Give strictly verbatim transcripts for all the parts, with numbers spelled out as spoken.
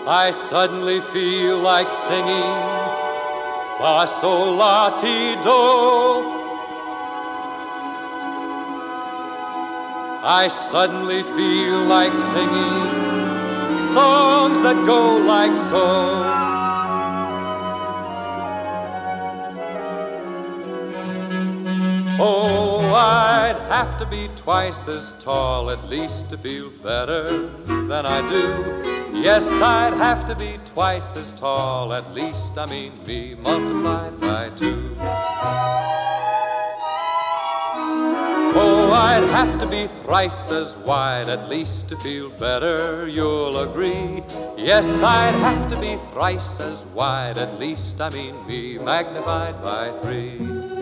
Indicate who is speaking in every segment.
Speaker 1: I suddenly feel like singing fa sol la ti do. I suddenly feel like singing songs that go like so. Oh, I'd have to be twice as tall at least to feel better than I do. Yes, I'd have to be twice as tall at least, I mean me multiplied by two. Oh, I'd have to be thrice as wide at least to feel better, you'll agree. Yes, I'd have to be thrice as wide at least, I mean me magnified by three.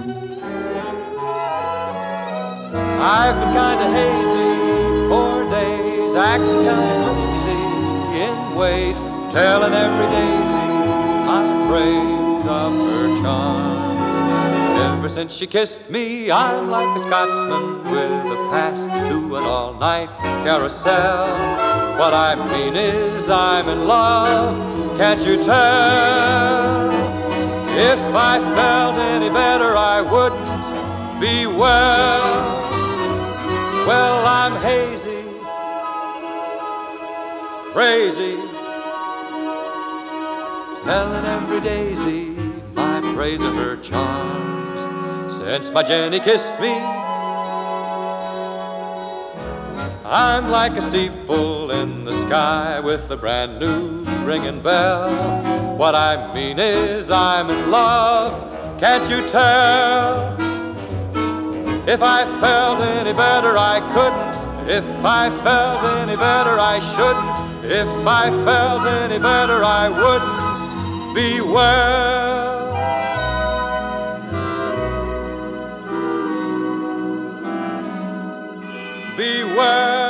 Speaker 1: I've been kinda hazy for days, acting kinda crazy in ways, telling every daisy my praise of her charms. Ever since she kissed me, I'm like a Scotsman with a pass to an all-night carousel. What I mean is I'm in love, can't you tell? If I felt any better, I wouldn't be well. Well, I'm hazy, crazy, telling every daisy my praise of her charms. Since my Jenny kissed me, I'm like a steeple in the sky with a brand new ringing bell. What I mean is I'm in love, can't you tell? If I felt any better, I couldn't. If I felt any better, I shouldn't. If I felt any better, I wouldn't be well. Be well.